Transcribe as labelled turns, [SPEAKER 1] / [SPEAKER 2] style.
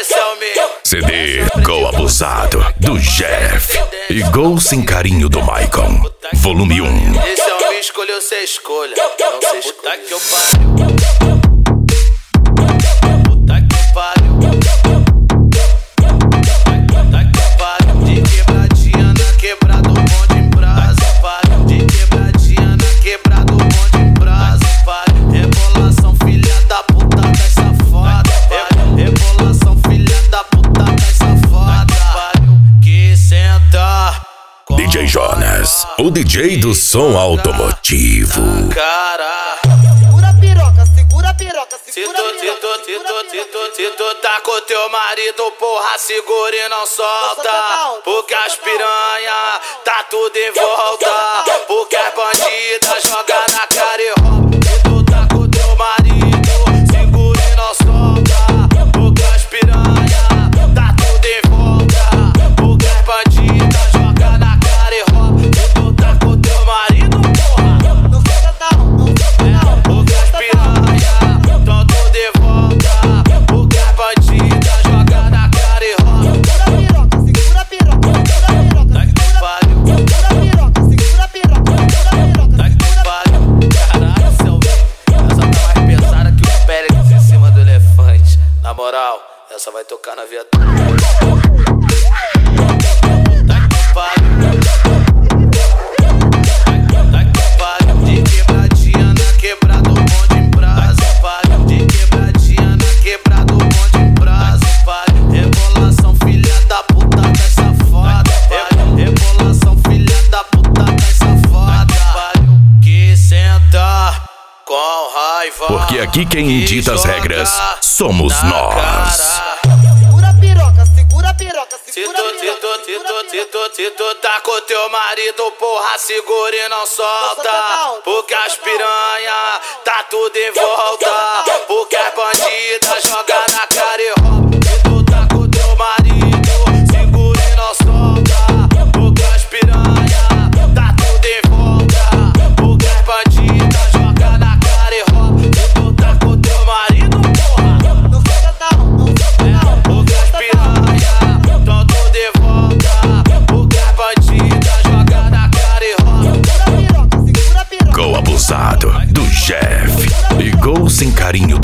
[SPEAKER 1] esse é o meu.
[SPEAKER 2] CD Gol Abusado do Jeff e Gol Sem Carinho do Maicon, volume 1.
[SPEAKER 1] Esse é o meu, escolheu ser escolha. Não sei escutar que eu pariu. Puta que pariu. Puta que pariu. De quebradinha na quebrada, o bonde em brasa. Pariu. De quebradinha na quebrada, o bonde em brasa. Pariu. Rebolação, filha da puta, das safada. Rebolação, filha da puta, das safada. Pariu. Que senta.
[SPEAKER 2] DJ Jonas, o DJ do som automotivo.
[SPEAKER 1] Cara,
[SPEAKER 3] Segura a piroca, segura a piroca,
[SPEAKER 1] se
[SPEAKER 3] segura a piroca.
[SPEAKER 1] tu tá com teu marido, porra, segura e não solta. Porque as piranha tá tudo em volta. Porque as bandidas joga na cara e rouba. Se tu tá com teu marido, segura e não solta. Porque as piranha tá tudo em volta. Porque as bandidas joga na cara e rouba. Se tu tá com teu marido, porra,
[SPEAKER 3] Não fica não, não fica não.
[SPEAKER 1] porque as piranha tão tudo de volta. Porque as bandidas joga na cara e roda.
[SPEAKER 3] Segura a piroca, segura a piroca,
[SPEAKER 1] Tá que pariu,
[SPEAKER 3] segura a piroca, segura a piroca, segura a piroca,
[SPEAKER 1] tá que pariu. Caralho, seu essa tá mais pesada que o Pérez em cima do elefante. Na moral, essa vai tocar na viatura. Tá que pariu. Tá que pariu. De quebradinha na quebrada, o bonde em brasa. Pariu. De quebradinha na quebrada, o bonde em brasa. Pariu. Rebolação, filha da puta, das safada. Rebolação, filha da puta, das safada. Pariu. Que senta com raiva.
[SPEAKER 2] Porque aqui quem dita as regras somos
[SPEAKER 1] na
[SPEAKER 2] nós.
[SPEAKER 1] cara.
[SPEAKER 3] segura a piroca, segura a piroca,
[SPEAKER 1] Se
[SPEAKER 3] segura a piroca.
[SPEAKER 1] tu tá com teu marido, porra, segura e não solta. Porque as piranha tá tudo em volta. Porque as bandidas joga na cara e rouba. Se tu tá com teu marido, segura e não solta. Porque as piranha tá tudo em volta. Porque as bandidas joga na cara e rouba. Se tu tá com teu marido, porra,
[SPEAKER 3] Não fica não, não fica não.
[SPEAKER 1] porque as piranha tão tudo de volta. Porque as bandidas joga na cara e roda.
[SPEAKER 3] Segura a piroca, segura a piroca.
[SPEAKER 2] Gol Abusado do Jeff e Gol Sem Carinho